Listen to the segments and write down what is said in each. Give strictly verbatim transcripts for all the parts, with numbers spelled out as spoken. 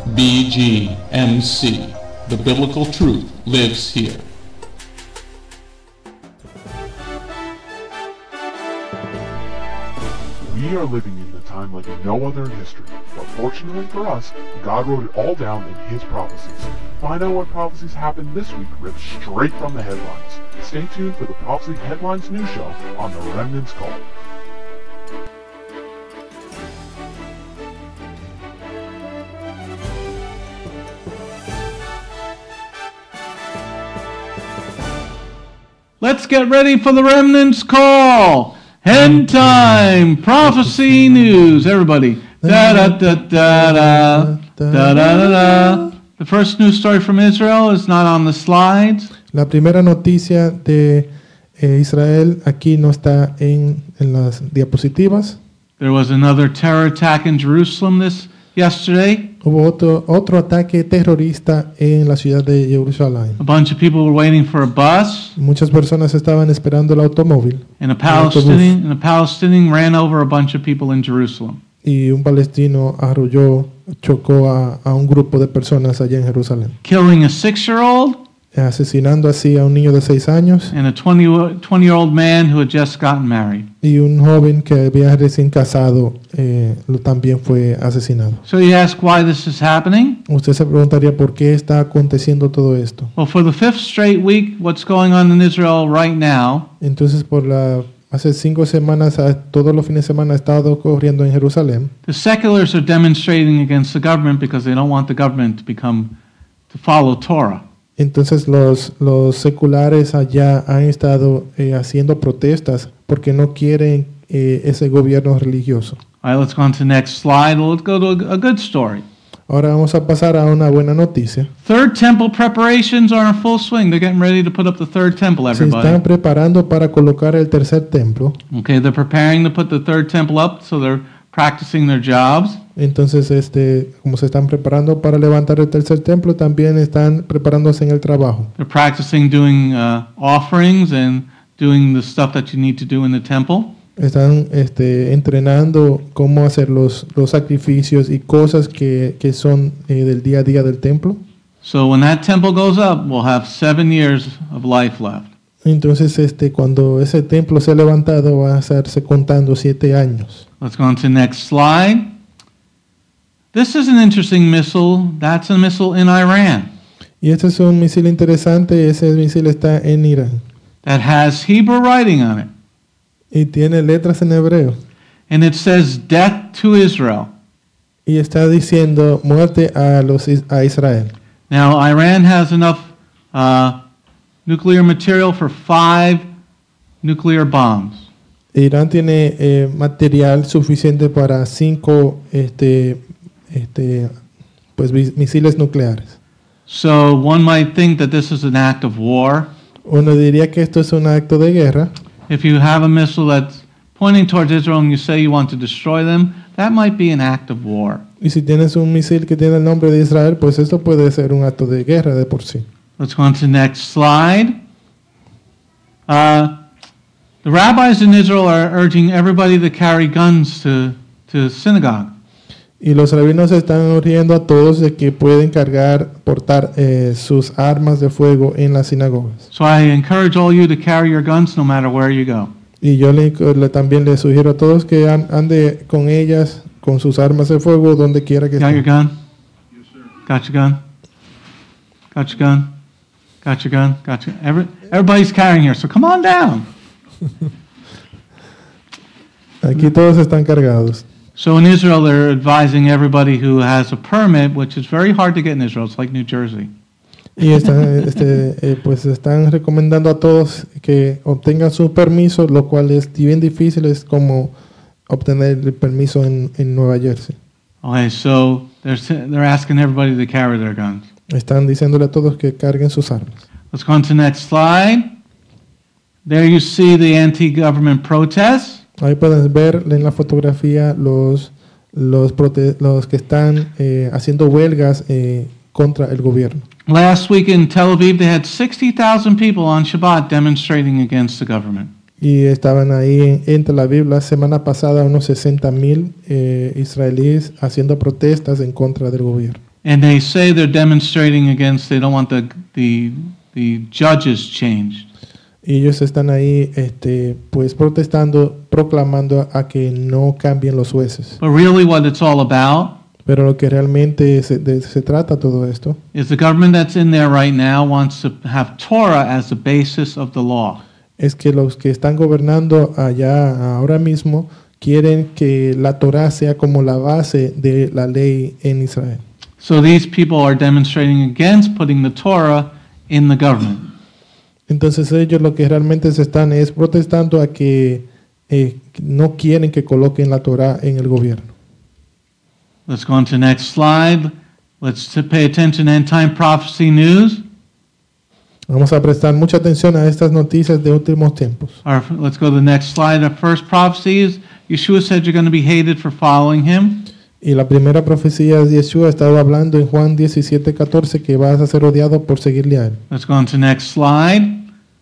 B G M C. The biblical truth lives here. We are living in a time like no other in history, but fortunately for us, God wrote it all down in His prophecies. Find out what prophecies happened this week ripped straight from the headlines. Stay tuned for the Prophecy Headlines News Show on The Remnant's Call. Let's get ready for the Remnant's Call. End time prophecy news. Everybody. Da da da da da da da da da. The first news story from Israel is not on the slides. La primera noticia de eh, Israel aquí no está en, en las diapositivas. There was another terror attack in Jerusalem this yesterday. Hubo otro, otro ataque terrorista en la ciudad de Jerusalén. A bunch of people were waiting for a bus. Muchas personas estaban esperando el automóvil. And a Palestinian, and a Palestinian ran over a bunch of people in Jerusalem. Y un palestino arrolló, chocó a, a un grupo de personas allá en Jerusalén. Killing a six-year-old. Asesinando así a un niño de seis años. And a twenty-year-old man who had just gotten married. Y un joven que había recién casado eh, también fue asesinado. So you ask why this is happening? Usted se preguntaría por qué está aconteciendo todo esto. Well, for the fifth straight week, what's going on in Israel right now? Entonces, por la hace cinco semanas, todos los fines de semana ha estado ocurriendo en Jerusalén. The seculars are demonstrating against the government because they don't want the government to become to follow Torah. Entonces los, los seculares allá han estado eh, haciendo protestas porque no quieren eh, ese gobierno religioso. All right, let's go on to the next slide. Let's go to a, a good story. Ahora vamos a pasar a una buena noticia. Third temple preparations are in full swing. They're getting ready to put up the third temple, everybody. Se están preparando para colocar el tercer templo. Okay, they're preparing to put the third temple up, so they're practicing their jobs. Entonces, este, como se están preparando para levantar el tercer templo, también están preparándose en el trabajo. They're practicing doing uh, offerings and doing the stuff that you need to do in the temple. Están este, entrenando cómo hacer los, los sacrificios y cosas que, que son eh, del día a día del templo. So when that temple goes up, we'll have seven years of life left. Entonces, este, cuando ese templo sea levantado, va a estarse contando siete años. Let's go on to the next slide. This is an interesting missile. That's a missile in Iran. Y este es un misil interesante. Ese misil está en Irán. That has Hebrew writing on it. Y tiene letras en hebreo. And it says death to Israel. Y está diciendo muerte a los a Israel. Now Iran has enough uh, nuclear material for five nuclear bombs. Irán tiene eh, material suficiente para cinco este este pues misiles nucleares. So one might think that this is an act of war. Uno diría que esto es un acto de guerra. If you have a missile that's pointing towards Israel and you say you want to destroy them, that might be an act of war. Y si tienes un misil que tiene el nombre de Israel, pues esto puede ser un acto de guerra de por sí. Let's go on to the next slide. Uh, the rabbis in Israel are urging everybody to carry guns to, to synagogue. Y los rabinos están urgiendo a todos de que pueden cargar, portar eh, sus armas de fuego en las sinagogas. So I encourage all you to carry your guns no matter where you go. Y yo le, le, también les sugiero a todos que an, ande con ellas, con sus armas de fuego, donde quiera que estén. Got your gun? Yes, sir. Got your gun? Got your gun? Got your gun? Got your... Every, everybody's carrying here, so come on down. Aquí todos están cargados. So in Israel, they're advising everybody who has a permit, which is very hard to get in Israel. It's like New Jersey. Y están, este, eh, pues están recomendando a todos que obtengan su permiso, lo cual es bien difícil, es como obtener el permiso en, en Nueva Jersey. Okay, so they're they're asking everybody to carry their guns. Están diciéndole a todos que carguen sus armas. Let's go on to the next slide. There you see the anti-government protests. Ahí pueden ver en la fotografía los los, prote los que están eh, haciendo huelgas eh, contra el gobierno. Last week in Tel Aviv, they had sixty thousand people on Shabbat demonstrating against the government. Y estaban ahí en, en Tel Aviv la semana pasada unos sesenta mil eh, israelíes haciendo protestas en contra del gobierno. And they say they're demonstrating against, they don't want the, the, the judges changed. Y ellos están ahí este, pues protestando, proclamando a que no cambien los jueces. But really what it's all about Pero lo que realmente se, de, se trata todo esto is the government that's in there right now wants to have Torah as the basis of the law. es que los que están gobernando allá ahora mismo quieren que la Torá sea como la base de la ley en Israel. So these people are demonstrating against putting the Torah in the government. Entonces ellos lo que realmente se están es protestando a que eh, no quieren que coloquen la Torá en el gobierno. Let's go on to the next slide. Let's t- pay attention to end time prophecy news. Vamos a prestar mucha atención a estas noticias de últimos tiempos. Our, let's go to the next slide. The first prophecy is Yeshua said you're going to be hated for following him. Y la primera profecía de Yeshua estaba hablando en Juan diecisiete catorce que vas a ser odiado por seguirle a él. Let's go on to the next slide.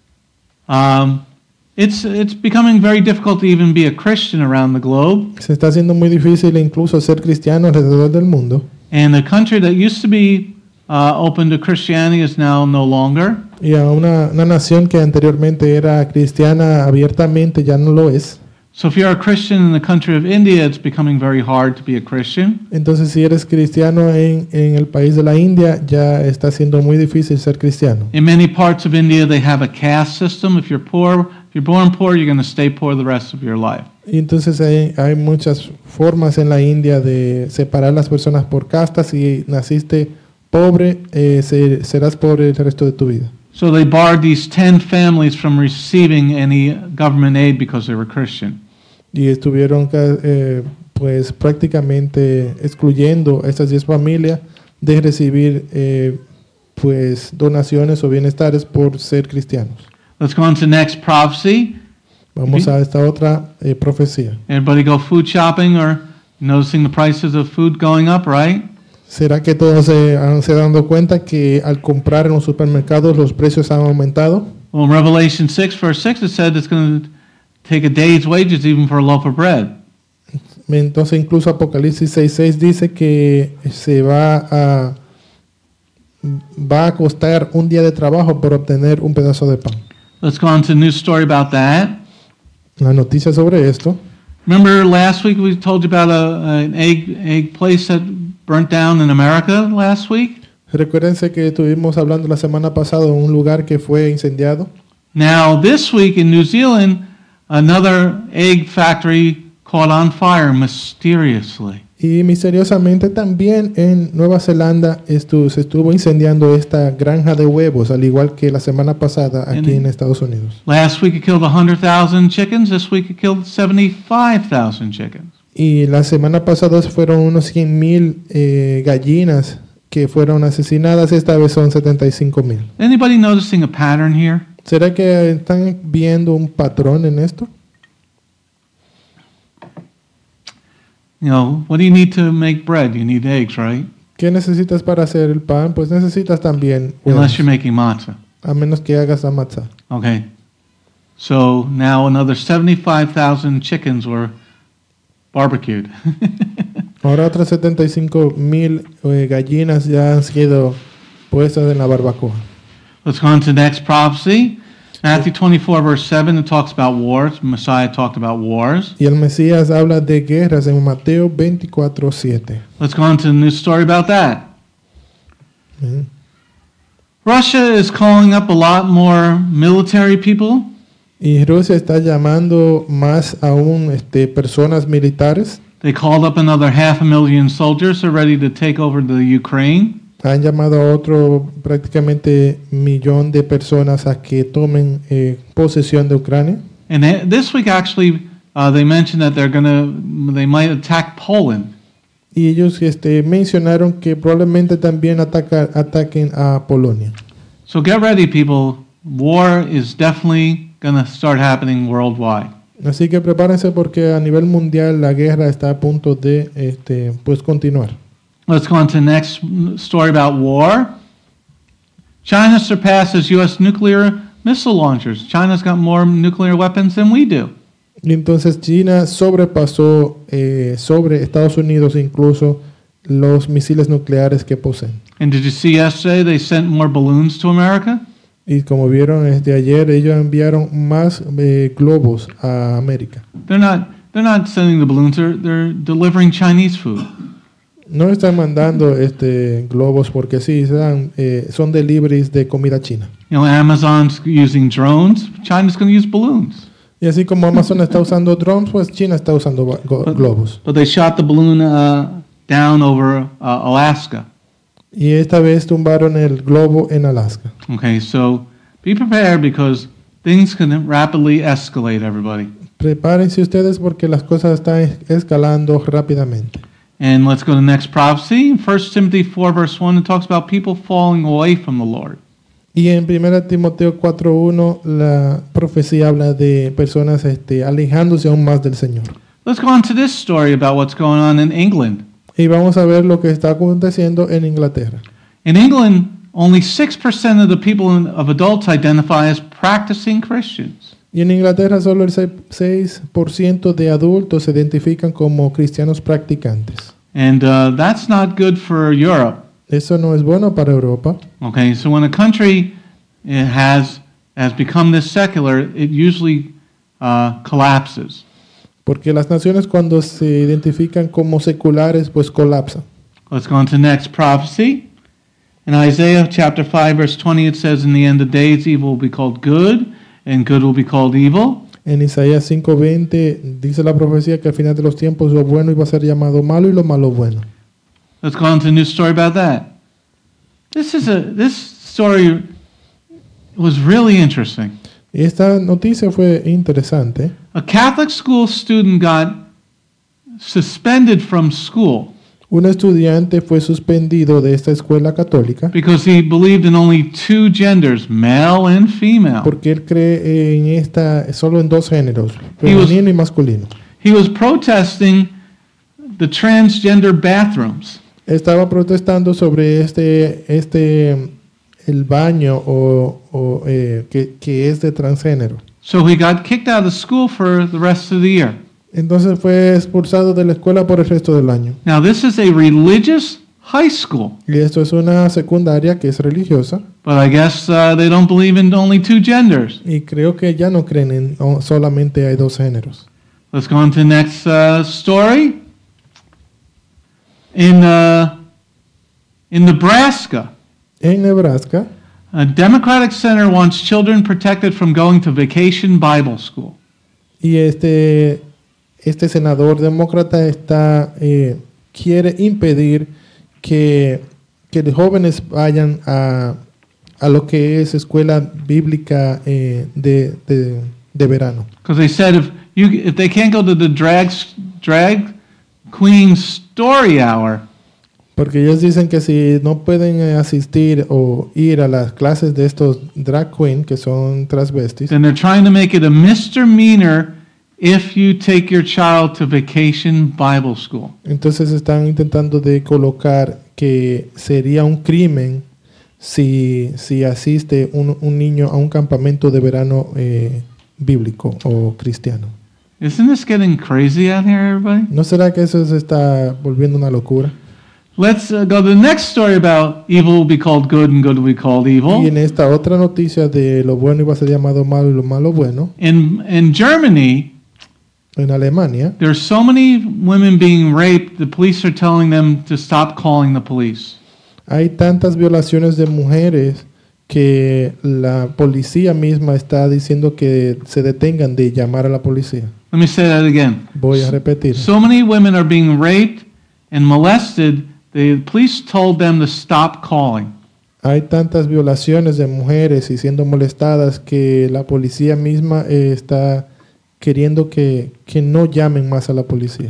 Um, it's, it's becoming very difficult to even be a Christian around the globe. Se está haciendo muy difícil incluso ser cristiano alrededor del mundo. And the country that used to be uh, open to Christianity is now no longer. Y a una, una nación que anteriormente era cristiana abiertamente ya no lo es. So if you're a Christian in the country of India, it's becoming very hard to be a Christian. Entonces si eres cristiano en, en el país de la India ya está siendo muy difícil ser cristiano. In many parts of India, they have a caste system. If you're poor, if you're born poor, you're going to stay poor the rest of your life. Y entonces hay, hay muchas formas en la India de separar las personas por castas. Si naciste pobre, eh, se- serás pobre el resto de tu vida. So they barred these ten families from receiving any government aid because they were Christian. Y estuvieron ca- eh, pues prácticamente excluyendo a estas diez familias de recibir eh, pues donaciones o bienestares por ser cristianos. Let's go on to the next prophecy. Vamos a esta otra eh, profecía. Everybody go food shopping or noticing the prices of food going up, right? ¿Será que todos se han se dado cuenta que al comprar en los supermercados los precios han aumentado? Well, in Revelation six, verse six, it said it's going to take a day's wages even for a loaf of bread. Entonces incluso Apocalipsis seis seis dice que se va a va a costar un día de trabajo por obtener un pedazo de pan. Let's go on to a news story about that. La noticia sobre esto. Remember last week we told you about a, an egg egg place that burnt down in America last week? Recuérdense que estuvimos hablando la semana pasada de un lugar que fue incendiado. Now this week in New Zealand, another egg factory caught on fire mysteriously. Y misteriosamente también en Nueva Zelanda estu- se estuvo incendiando esta granja de huevos, al igual que la semana pasada aquí en Estados Unidos. Last week it killed one hundred thousand chickens. This week it killed seventy-five thousand chickens. Y la semana pasada fueron unos cien mil eh, gallinas que fueron asesinadas, esta vez son setenta y cinco mil. Anybody noticing a pattern here? ¿Será que están viendo un patrón en esto? You know, what do you need to make bread? You need eggs, right? ¿Qué necesitas para hacer el pan? Pues necesitas también huevos, Unless you're making matzah. a menos que hagas la matzah. Okay. So now another seventy-five thousand chickens were barbecued. Ahora otras setenta y cinco mil eh, gallinas ya han sido puestas en la barbacoa. Let's go on to the next prophecy. Matthew twenty-four, verse seven, it talks about wars. Messiah talked about wars. Y el Mesías habla de guerras en Mateo veinticuatro siete. Let's go on to the news story about that. ¿Eh? Russia is calling up a lot more military people. Y Rusia está llamando más aún este, personas militares. They called up another half a million soldiers who are ready to take over the Ukraine. Han llamado a otro prácticamente millón de personas a que tomen eh, posesión de Ucrania. And they- this week, actually, uh, they mentioned that they're gonna, they might attack Poland. Y ellos este, mencionaron que probablemente también ataca- ataquen a Polonia. So get ready, people. War is definitely gonna start happening worldwide. Así que prepárense porque a nivel mundial la guerra está a punto de este, pues continuar. Let's go on to the next story about war. China surpasses U S nuclear missile launchers. China's got more nuclear weapons than we do. Y entonces China sobrepasó eh, sobre Estados Unidos incluso los misiles nucleares que poseen. And did you see yesterday they sent more balloons to America? Y como vieron desde ayer, ellos enviaron más eh, globos a América. They're not they're not sending the balloons, they're, they're delivering Chinese food. No están mandando este globos porque sí, están, eh, son deliveries de comida china. You know, Amazon's using drones, China's going to use balloons. Y así como Amazon está usando drones, pues China está usando ba- go- globos. But they shot the balloon uh, down over uh, Alaska. Y esta vez tumbaron el globo en Alaska. Okay, so be prepared because things can rapidly escalate, everybody. Prepárense ustedes porque las cosas están escalando rápidamente. And let's go to the next prophecy. First Timothy four, verse one, it talks about people falling away from the Lord. Y en primera Timoteo cuatro uno la profecía habla de personas este, alejándose aún más del Señor. Let's go on to this story about what's going on in England. Y vamos a ver lo que está aconteciendo en Inglaterra. In England, only six percent of the people in, of adults identify as practicing Christians. Y en Inglaterra solo el seis por ciento de adultos se identifican como cristianos practicantes. And uh, that's not good for Europe. Eso no es bueno para Europa. Okay, so when a country uh, has has become this secular, it usually uh, collapses. Porque las naciones cuando se identifican como seculares pues colapsan. Let's go on to the next prophecy. In Isaiah chapter five, verse twenty, it says, "In the end of days, evil will be called good, and good will be called evil." En Isaías cinco veinte dice la profecía que al final de los tiempos lo bueno iba a ser llamado malo y lo malo bueno. Let's go on to a new story about that. This is a this story was really interesting. Y esta noticia fue interesante. A Catholic school student got suspended from school Un estudiante fue suspendido de esta escuela católica because he believed in only two genders, male and female. porque él cree en esta solo en dos géneros, He was- femenino y masculino. He was protesting the transgender bathrooms. Estaba protestando sobre este este el baño o, o, eh, que, que es de transgénero. So he got kicked out of school for the rest of the year. Entonces fue expulsado de la escuela por el resto del año. Now this is a religious high school, Y esto es una secundaria que es religiosa but I guess uh, they don't believe in only two genders. y creo que ya no creen en o- solamente hay dos géneros. Let's go on to the next uh, story. In uh, in Nebraska, En Nebraska, a Democratic senator wants children protected from going to vacation Bible school. y este, este senador demócrata está, eh, quiere impedir que, que los jóvenes vayan a, a lo que es escuela bíblica eh, de, de, de verano. Because they said if you if they can't go to the drag drag queen story hour, Porque ellos dicen que si no pueden eh, asistir o ir a las clases de estos drag queen, que son transvestis, then they're trying to make it a misdemeanor if you take your child to vacation Bible school. entonces están intentando de colocar que sería un crimen si, si asiste un, un niño a un campamento de verano eh, bíblico o cristiano. Isn't this getting crazy out here, everybody? ¿No será que eso se está volviendo una locura? Let's uh, go to the next story about evil will be called good and good will be called Y evil. en esta otra noticia de lo bueno iba a ser llamado malo y lo malo bueno, In in Germany, en Alemania there's so many women being raped, the police are telling them to stop calling the police. hay tantas violaciones de mujeres que la policía misma está diciendo que se detengan de llamar a la policía. Let me say that again. Voy a repetir. So many women are being raped and molested, the police told them to stop calling. Hay tantas violaciones de mujeres y siendo molestadas que la policía misma eh, está queriendo que, que no llamen más a la policía.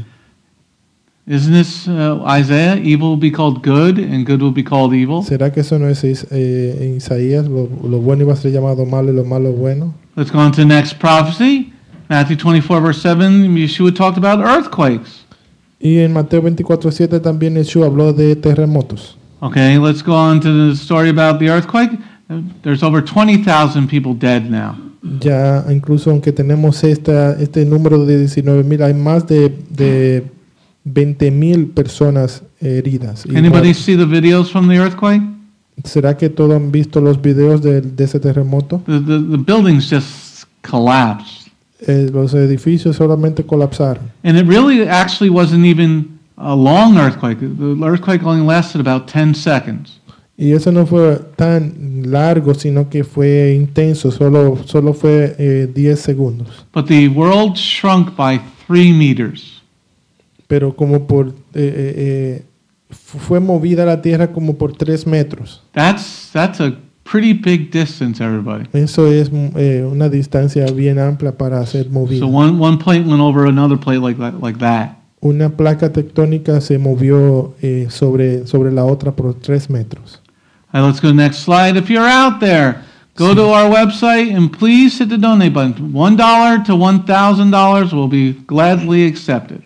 Isn't this uh, Isaiah? Evil will be called good and good will be called evil. ¿Será que eso no es is- eh, en Isaías? Lo, lo bueno iba a ser llamado malo y lo malo bueno. Let's go on to the next prophecy. Matthew twenty-four, verse seven, Yeshua talked about earthquakes. Y en Mateo veinticuatro siete también Yeshua habló de terremotos. Okay, let's go on to the story about the earthquake. Uh, There's over twenty thousand people dead now. Ya incluso aunque tenemos esta, este número de diecinueve mil, hay más de, de veinte mil personas heridas. Y Anybody muertas. see the videos from the earthquake? ¿Será que todos han visto los videos de, de ese terremoto? The, the, the buildings just collapsed. Eh, los edificios solamente colapsaron. And it really actually wasn't even a long earthquake. The earthquake only lasted about ten seconds. Y eso no fue tan largo, sino que fue intenso, solo, solo fue eh, diez segundos. But the world shrunk by three meters. Pero como por... Eh, eh, eh, fue movida la tierra como por tres metros. That's, that's a pretty big distance, everybody. Eso es eh, una distancia bien amplia para ser movida. So one, one plate went over another plate like that. Like that. Una placa tectónica se movió eh, sobre, sobre la otra por tres metros. All right, let's go to the next slide. If you're out there, go to our website and please hit the donate button. one dollar to one thousand dollars will be gladly accepted.